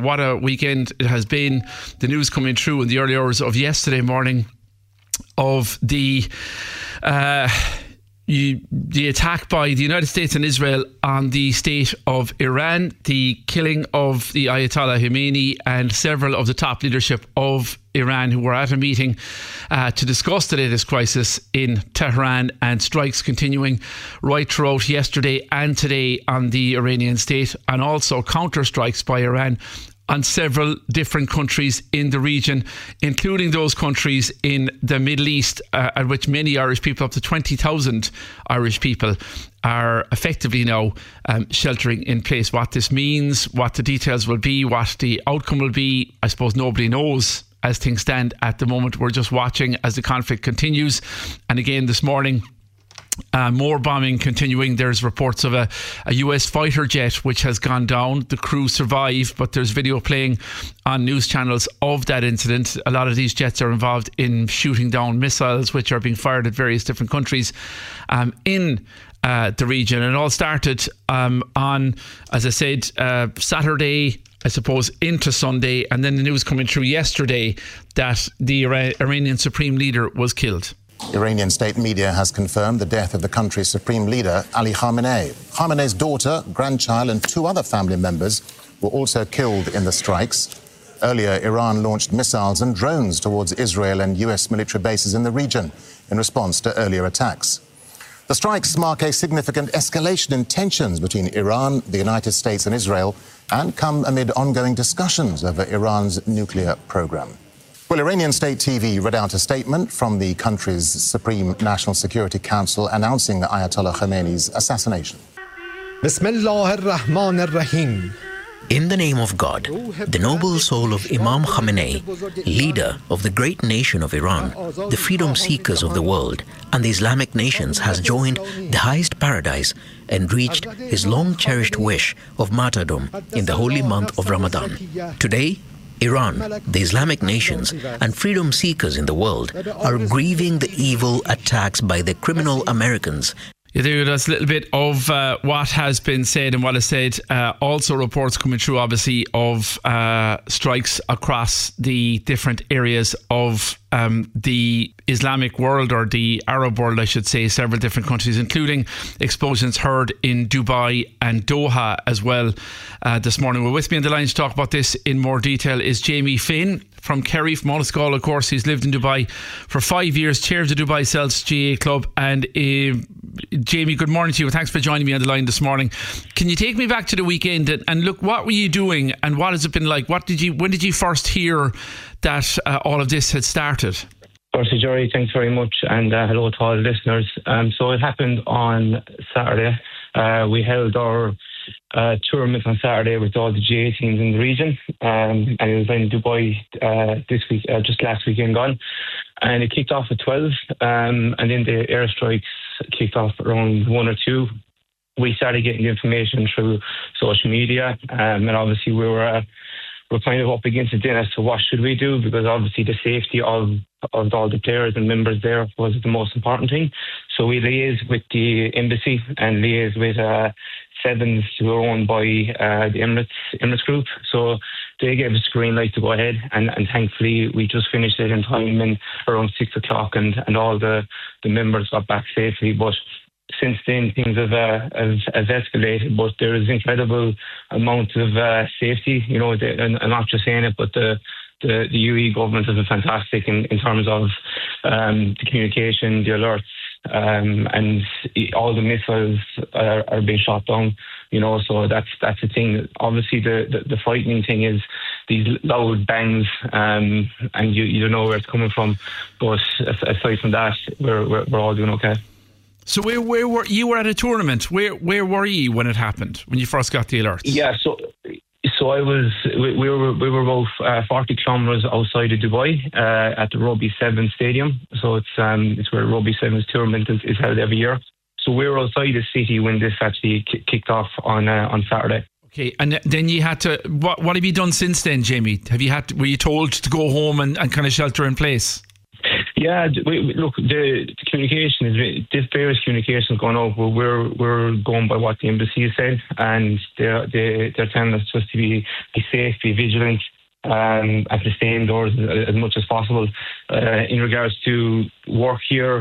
what a weekend it has been. The news coming through in the early hours of yesterday morning of the attack by the United States and Israel on the state of Iran, the killing of the Ayatollah Khamenei and several of the top leadership of Iran who were at a meeting to discuss the latest crisis in Tehran, and strikes continuing right throughout yesterday and today on the Iranian state, and also counter strikes by Iran on several different countries in the region, including those countries in the Middle East, at which many Irish people, up to 20,000 Irish people, are effectively now sheltering in place. What this means, what the details will be, what the outcome will be, I suppose nobody knows as things stand at the moment. We're just watching as the conflict continues. And again this morning, more bombing continuing. There's reports of a US fighter jet which has gone down. The crew survived, but there's video playing on news channels of that incident. A lot of these jets are involved in shooting down missiles which are being fired at various different countries in the region. And it all started on, as I said, Saturday, I suppose, into Sunday, and then the news coming through yesterday that the Iranian Supreme Leader was killed. Iranian state media has confirmed the death of the country's supreme leader, Ali Khamenei. Khamenei's daughter, grandchild and 2 other family members were also killed in the strikes. Earlier, Iran launched missiles and drones towards Israel and US military bases in the region in response to earlier attacks. The strikes mark a significant escalation in tensions between Iran, the United States and Israel, and come amid ongoing discussions over Iran's nuclear program. Well, Iranian state TV read out a statement from the country's Supreme National Security Council announcing Ayatollah Khamenei's assassination. Bismillah ar-Rahman ar-Rahim. In the name of God, the noble soul of Imam Khamenei, leader of the great nation of Iran, the freedom seekers of the world, and the Islamic nations, has joined the highest paradise and reached his long-cherished wish of martyrdom in the holy month of Ramadan. Today, Iran, the Islamic nations, and freedom seekers in the world are grieving the evil attacks by the criminal Americans. That's a little bit of what has been said and what is said. Also reports coming through, obviously, of strikes across the different areas of the Islamic world, or the Arab world, I should say, several different countries, including explosions heard in Dubai and Doha as well this morning. Well, with me on the line to talk about this in more detail is Jamie Finn from Kerry, from Monaskal, of course. He's lived in Dubai for 5 years, chair of the Dubai Celts GA Club. And Jamie, good morning to you. Thanks for joining me on the line this morning. Can you take me back to the weekend and look, what were you doing and what has it been like? When did you first hear that all of this had started? Firstly, Jerry, thanks very much, and hello to all the listeners. So it happened on Saturday. We held our tournament on Saturday with all the GA teams in the region, and it was in Dubai this week, just last weekend gone, and it kicked off at 12, and then the airstrikes kicked off around 1 or 2. We started getting the information through social media, and obviously we're kind of up against it then as to what should we do, because obviously the safety of all the players and members there was the most important thing. So we liaised with the embassy and liaised with Sevens, who are owned by the Emirates Group. So they gave us a green light to go ahead, and thankfully we just finished it in time, and around 6 o'clock, and all the members got back safely. But since then, things have escalated, but there is incredible amount of safety. You know, and I'm not just saying it, but the UAE government has been fantastic in terms of the communication, the alerts, and all the missiles are being shot down. You know, so that's the thing. Obviously, the frightening thing is these loud bangs, and you don't know where it's coming from. But aside from that, we're all doing okay. So where were you? Were at a tournament. Where were you when it happened? When you first got the alerts? Yeah. So I was. We were about 40 kilometres outside of Dubai at the Rugby Sevens Stadium. So it's where Rugby Sevens tournament is held every year. So we were outside the city when this actually kicked off on Saturday. Okay, and then you had to. What have you done since then, Jamie? Were you told to go home and kind of shelter in place? Yeah, look, the this various communication is going out, but we're going by what the embassy has said, and they're telling us just to be safe, be vigilant, and to stay indoors as much as possible. In regards to work here,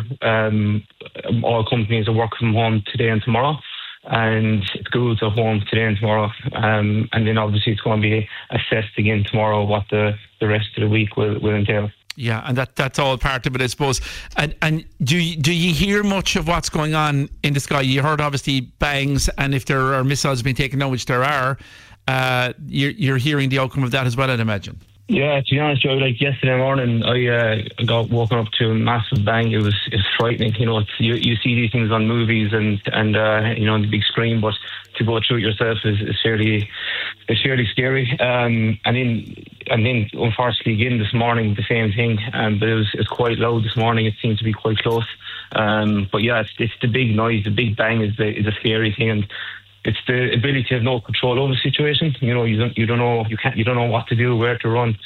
all companies are working from home today and tomorrow, and schools are home today and tomorrow, and then obviously it's going to be assessed again tomorrow what the rest of the week will entail. Yeah, and that's all part of it, I suppose. And do you hear much of what's going on in the sky? You heard obviously bangs, and if there are missiles being taken down, which there are, you're hearing the outcome of that as well, I'd imagine. Yeah, to be honest, Joe, like yesterday morning, I got woken up to a massive bang. It was frightening. You know, you see these things on movies and you know, on the big screen, but to go through it yourself is fairly scary. And then unfortunately again this morning the same thing. But it's quite loud this morning. It seems to be quite close. But yeah, it's the big noise. The big bang is a scary thing, and it's the ability to have no control over the situation. You know, you don't know what to do, where to run.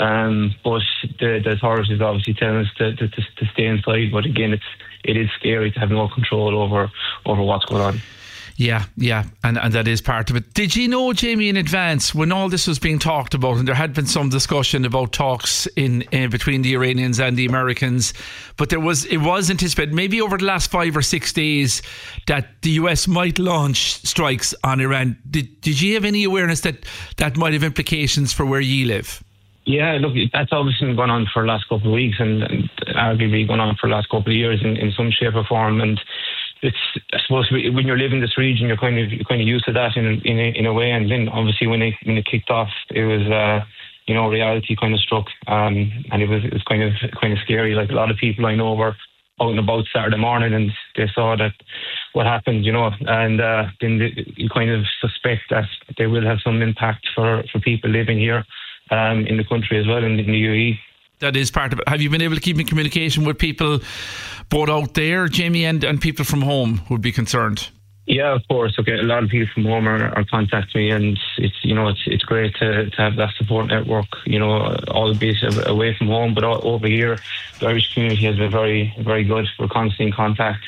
But the authorities obviously telling us to stay inside. But again, it is scary to have no control over what's going on. Yeah, and that is part of it. Did you know, Jamie, in advance when all this was being talked about, and there had been some discussion about talks in between the Iranians and the Americans, but it was anticipated maybe over the last 5 or 6 days that the US might launch strikes on Iran. Did you have any awareness that might have implications for where you live? Yeah, look, that's obviously been going on for the last couple of weeks, and arguably going on for the last couple of years in some shape or form. And it's, I suppose, when you're living in this region, you're kind of used to that in a way. And then obviously when it kicked off, it was you know, reality kind of struck, and it was kind of scary. Like, a lot of people I know were out and about Saturday morning, and they saw that what happened, you know, and then you kind of suspect that they will have some impact for people living here in the country as well, in the UAE. That is part of it. Have you been able to keep in communication with people both out there, Jamie, and people from home who would be concerned? Yeah, of course. Okay, a lot of people from home are contacting me, and it's great to have that support network. You know, albeit away from home, but over here, the Irish community has been very, very good. We're constantly in contact,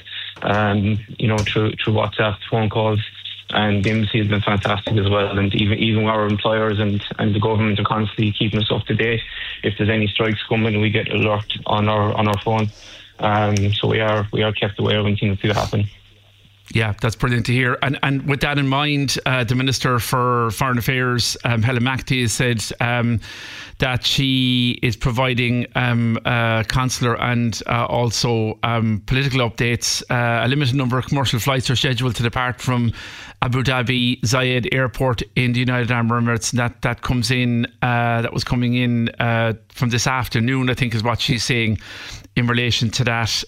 you know, through WhatsApp, phone calls. And the embassy has been fantastic as well, and even our employers and the government are constantly keeping us up to date. If there's any strikes coming, we get alert on our phone. So we are kept aware when things do happen. Yeah, that's brilliant to hear. And with that in mind, the Minister for Foreign Affairs, Helen McEntee, has said that she is providing consular and also political updates. A limited number of commercial flights are scheduled to depart from Abu Dhabi Zayed Airport in the United Arab Emirates. That comes in, that was coming in from this afternoon, I think is what she's saying in relation to that.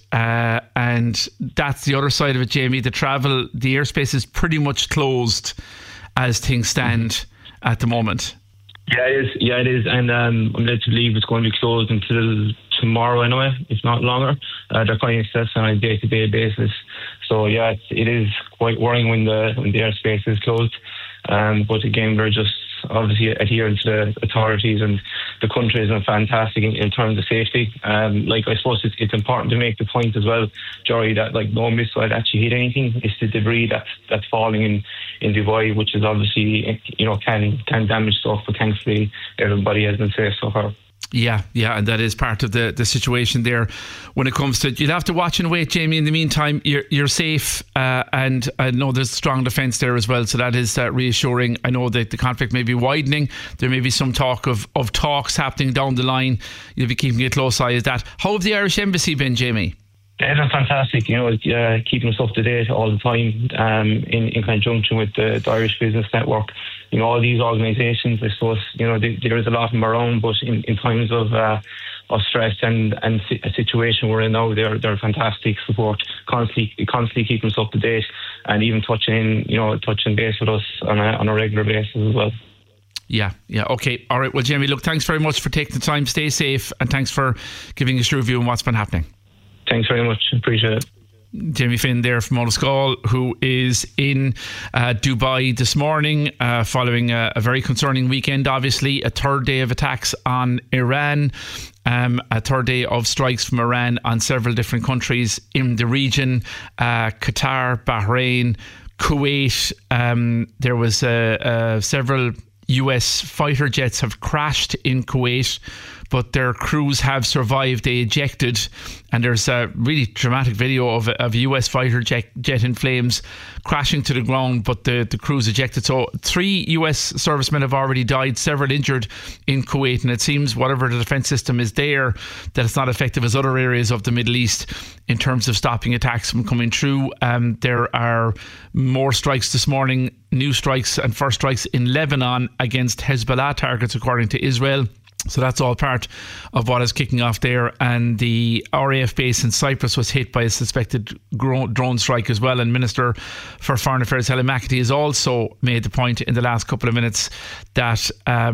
And that's the other side of it, Jamie. The airspace is pretty much closed as things stand at the moment. Yeah, it is. And I'm led to believe it's going to be closed until tomorrow anyway, if not longer. They're kind of assessed on a day-to-day basis. So yeah, it is quite worrying when the airspace is closed. But again, we're just obviously adhering to the authorities, and the country has been fantastic in terms of safety. Like, I suppose it's important to make the point as well, Jory, that like no missile had actually hit anything. It's the debris that's falling in Dubai, which is obviously, you know, can damage stuff, but thankfully everybody has been safe so far. Yeah, and that is part of the situation there when it comes to it. You'll have to watch and wait, Jamie. In the meantime, you're safe, and I know there's strong defence there as well, so that is reassuring. I know that the conflict may be widening. There may be some talk of talks happening down the line. You'll be keeping a close eye at that. How have the Irish Embassy been, Jamie? They've been fantastic, you know, keeping us up to date all the time, in conjunction with the Irish Business Network. You know, all these organisations, I suppose, you know, there is a lot of them around, but in times of stress and a situation we're in now, they're fantastic support, constantly keeping us up to date, and even touching base with us on a regular basis as well. Yeah. Okay. All right. Well, Jamie, look, thanks very much for taking the time. Stay safe, and thanks for giving us your view on what's been happening. Thanks very much. Appreciate it. Jamie Finn there from Molascall, who is in Dubai this morning following a very concerning weekend, obviously. A third day of attacks on Iran, a third day of strikes from Iran on several different countries in the region. Qatar, Bahrain, Kuwait. There was several US fighter jets have crashed in Kuwait, but their crews have survived. They ejected, and there's a really dramatic video of a US fighter jet in flames crashing to the ground, but the crews ejected. So 3 US servicemen have already died, several injured in Kuwait, and it seems whatever the defence system is there, that it's not effective as other areas of the Middle East in terms of stopping attacks from coming through. There are more strikes this morning, new strikes and first strikes in Lebanon against Hezbollah targets, according to Israel. So that's all part of what is kicking off there. And the RAF base in Cyprus was hit by a suspected drone strike as well. And Minister for Foreign Affairs Helen McEntee has also made the point in the last couple of minutes that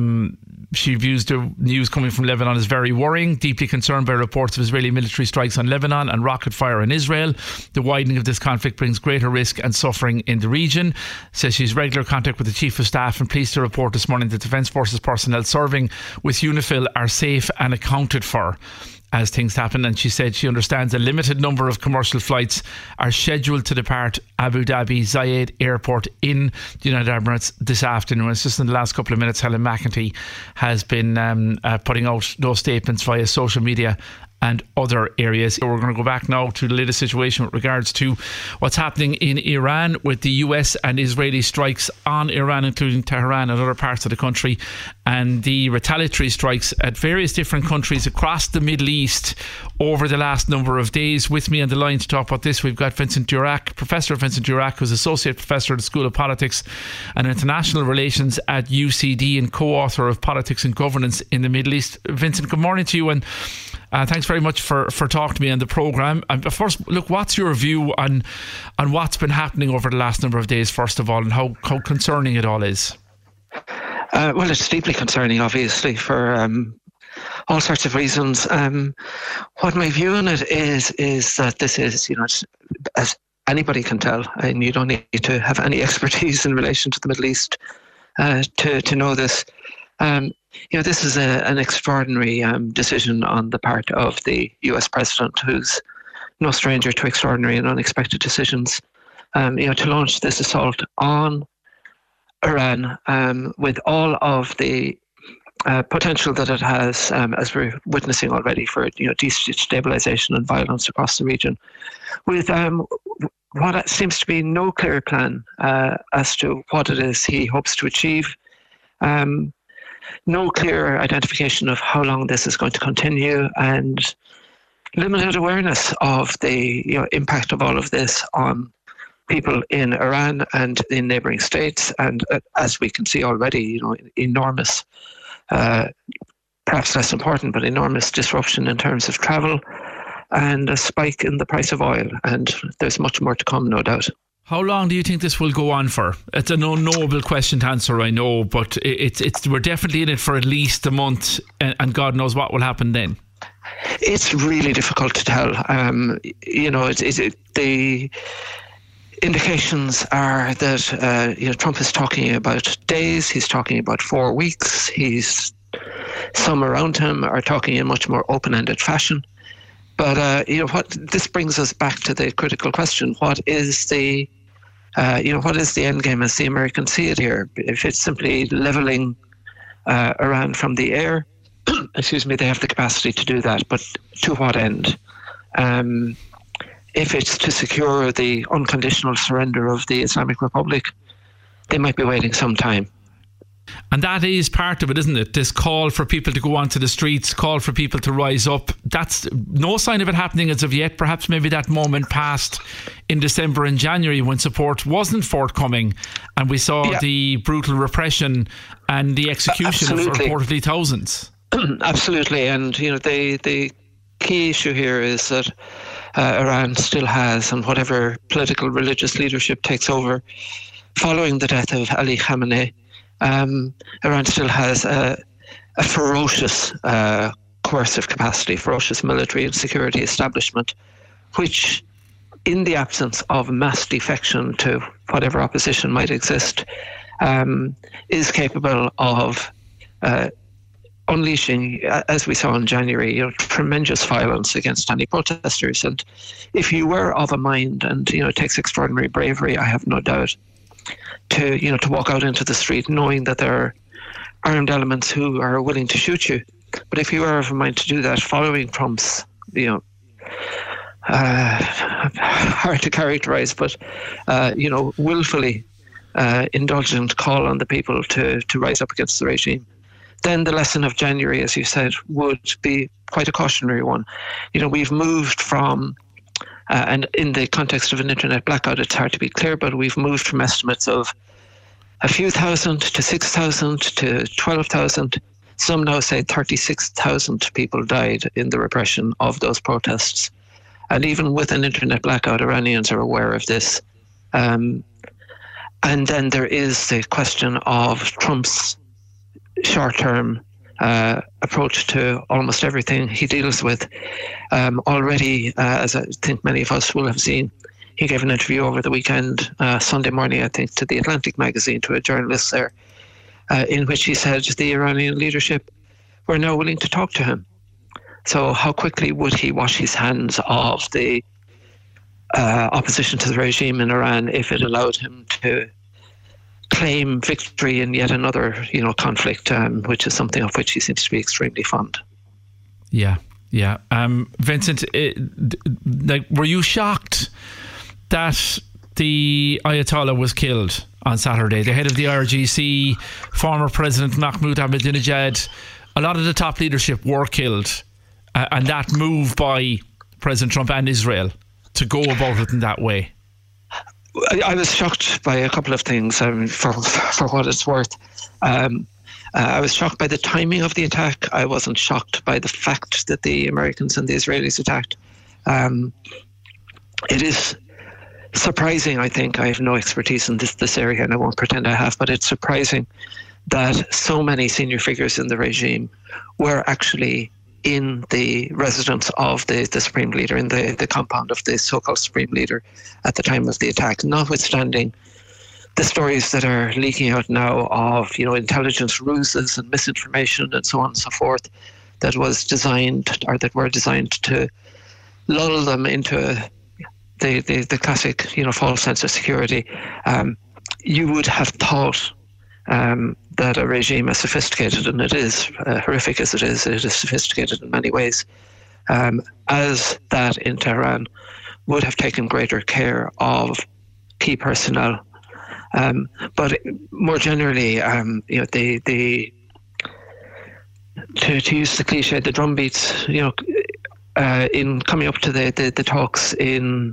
she views the news coming from Lebanon as very worrying, deeply concerned by reports of Israeli military strikes on Lebanon and rocket fire in Israel. The widening of this conflict brings greater risk and suffering in the region. Says she's regular contact with the Chief of Staff and pleased to report this morning that Defence Forces personnel serving with UNIFIL are safe and accounted for as things happen. And she said she understands a limited number of commercial flights are scheduled to depart Abu Dhabi Zayed Airport in the United Arab Emirates this afternoon. It's just in the last couple of minutes Helen McEntee has been putting out those statements via social media and other areas. So we're going to go back now to the latest situation with regards to what's happening in Iran with the US and Israeli strikes on Iran, including Tehran and other parts of the country, and the retaliatory strikes at various different countries across the Middle East over the last number of days. With me on the line to talk about this, we've got Vincent Durack, Professor Vincent Durack, who's Associate Professor at the School of Politics and International Relations at UCD and co-author of Politics and Governance in the Middle East. Vincent, good morning to you, and thanks very much for talking to me on the programme. First, look, what's your view on what's been happening over the last number of days, first of all, and how concerning it all is? Well, it's deeply concerning, obviously, for all sorts of reasons. What my view on it is that this is, as anybody can tell, and you don't need to have any expertise in relation to the Middle East to know this. This is an extraordinary decision on the part of the US president, who's no stranger to extraordinary and unexpected decisions, to launch this assault on Iran with all of the potential that it has, as we're witnessing already, for destabilization and violence across the region, with what seems to be no clear plan as to what it is he hopes to achieve. No clear identification of how long this is going to continue, and limited awareness of the impact of all of this on people in Iran and in neighbouring states, and as we can see already, enormous, perhaps less important, but enormous disruption in terms of travel and a spike in the price of oil, and there's much more to come, no doubt. How long do you think this will go on for? It's an unknowable question to answer, I know, but we're definitely in it for at least a month, and God knows what will happen then. It's really difficult to tell. The indications are that Trump is talking about days. He's talking about 4 weeks. Some around him are talking in much more open-ended fashion. But what this brings us back to the critical question: what is the end game as the Americans see it here? If it's simply leveling Iran from the air, they have the capacity to do that, but to what end? If it's to secure the unconditional surrender of the Islamic Republic, they might be waiting some time. And that is part of it, isn't it? This call for people to go onto the streets, call for people to rise up. That's no sign of it happening as of yet. Perhaps maybe that moment passed in December and January when support wasn't forthcoming, and we saw the brutal repression and the execution of reportedly thousands. Absolutely. And, the key issue here is that Iran still has, and whatever political religious leadership takes over following the death of Ali Khamenei, Iran still has a ferocious coercive capacity, ferocious military and security establishment, which in the absence of mass defection to whatever opposition might exist, is capable of unleashing, as we saw in January, tremendous violence against any protesters. And if you were of a mind, and it takes extraordinary bravery, I have no doubt, to walk out into the street knowing that there are armed elements who are willing to shoot you. But if you are of a mind to do that, following Trump's, hard to characterize, but willfully indulgent call on the people to rise up against the regime, then the lesson of January, as you said, would be quite a cautionary one. We've moved from, and in the context of an internet blackout, it's hard to be clear, but we've moved from estimates of a few thousand to 6,000 to 12,000. Some now say 36,000 people died in the repression of those protests. And even with an internet blackout, Iranians are aware of this. And then there is the question of Trump's short-term approach to almost everything he deals with. Already, as I think many of us will have seen, he gave an interview over the weekend, Sunday morning, I think, to The Atlantic magazine, to a journalist there, in which he said the Iranian leadership were now willing to talk to him. So how quickly would he wash his hands of the opposition to the regime in Iran if it allowed him to claim victory in yet another, conflict, which is something of which he seems to be extremely fond. Yeah. Vincent, were you shocked that the Ayatollah was killed on Saturday? The head of the IRGC, former President Mahmoud Ahmadinejad, a lot of the top leadership were killed, and that move by President Trump and Israel to go about it in that way. I was shocked by a couple of things, for what it's worth. I was shocked by the timing of the attack. I wasn't shocked by the fact that the Americans and the Israelis attacked. It is surprising, I think. I have no expertise in this area, and I won't pretend I have, but it's surprising that so many senior figures in the regime were actually in the residence of the Supreme Leader, in the compound of the so-called Supreme Leader at the time of the attack, notwithstanding the stories that are leaking out now of, intelligence ruses and misinformation and so on and so forth that were designed to lull them into the classic, false sense of security. You would have thought that a regime as sophisticated, and it is, horrific as it is sophisticated in many ways, as that in Tehran, would have taken greater care of key personnel. But more generally, to use the cliche, the drumbeats, in coming up to the talks in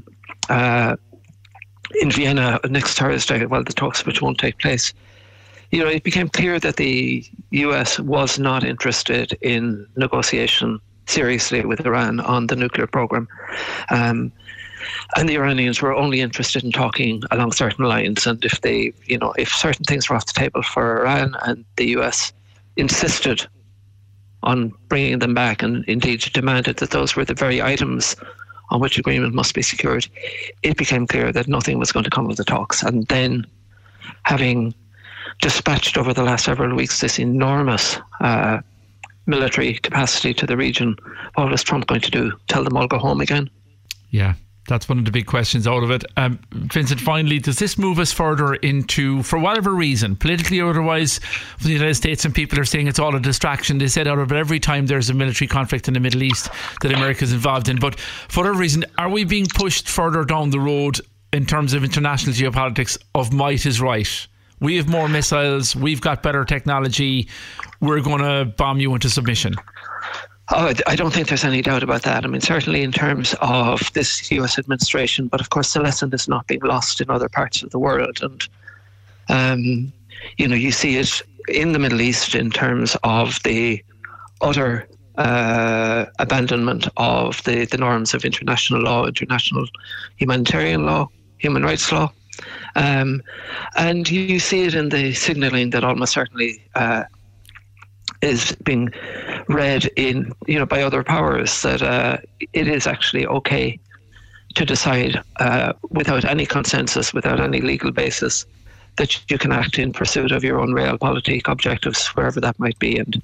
Vienna next Thursday, the talks which won't take place, it became clear that the US was not interested in negotiation seriously with Iran on the nuclear program. And the Iranians were only interested in talking along certain lines. And if certain things were off the table for Iran and the US insisted on bringing them back and indeed demanded that those were the very items on which agreement must be secured, it became clear that nothing was going to come of the talks. And then, having dispatched over the last several weeks this enormous military capacity to the region, what was Trump going to do? Tell them all go home again? Yeah. That's one of the big questions out of it. Vincent, finally, does this move us further into, for whatever reason, politically or otherwise, for the United States, and people are saying it's all a distraction. They said out of it every time there's a military conflict in the Middle East that America's involved in. But for whatever reason, are we being pushed further down the road in terms of international geopolitics of might is right? We have more missiles, we've got better technology, we're going to bomb you into submission. Oh, I don't think there's any doubt about that. I mean, certainly in terms of this US administration, but of course the lesson is not being lost in other parts of the world. And, you see it in the Middle East in terms of the utter abandonment of the norms of international law, international humanitarian law, human rights law. And you see it in the signalling that almost certainly is being read in, by other powers, that it is actually okay to decide without any consensus, without any legal basis, that you can act in pursuit of your own realpolitik objectives, wherever that might be. And,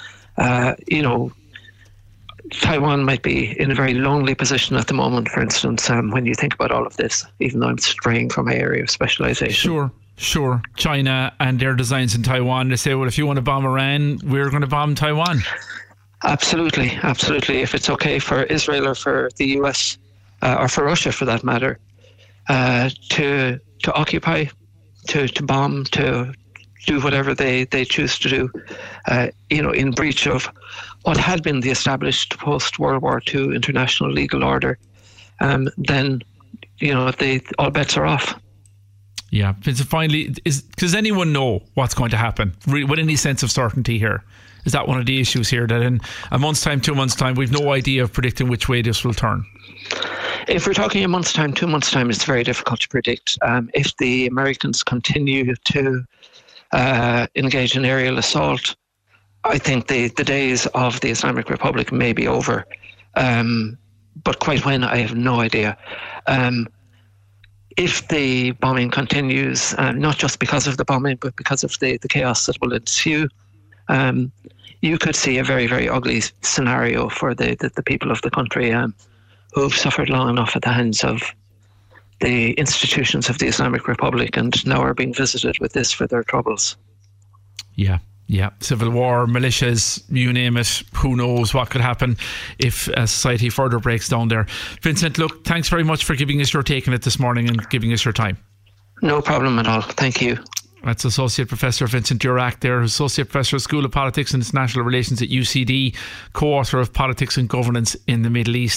Taiwan might be in a very lonely position at the moment, for instance, when you think about all of this, even though I'm straying from my area of specialisation. Sure. China and their designs in Taiwan, they say, well, if you want to bomb Iran, we're going to bomb Taiwan. Absolutely. If it's okay for Israel or for the US, or for Russia for that matter, to occupy, to bomb, to do whatever they choose to do, in breach of what had been the established post-World War II international legal order, then, all bets are off. Yeah. Finally, does anyone know what's going to happen with any sense of certainty here? Is that one of the issues here, that in a month's time, 2 months' time, we've no idea of predicting which way this will turn? If we're talking a month's time, 2 months' time, it's very difficult to predict. If the Americans continue to engage in aerial assault, I think the days of the Islamic Republic may be over. But quite when, I have no idea. If the bombing continues, not just because of the bombing, but because of the chaos that will ensue, you could see a very, very ugly scenario for the people of the country who've suffered long enough at the hands of the institutions of the Islamic Republic and now are being visited with this for their troubles. Yeah. Civil war, militias, you name it. Who knows what could happen if society further breaks down there. Vincent, look, thanks very much for giving us your take on it this morning and giving us your time. No problem at all. Thank you. That's Associate Professor Vincent Durack there, Associate Professor of School of Politics and International Relations at UCD, co-author of Politics and Governance in the Middle East.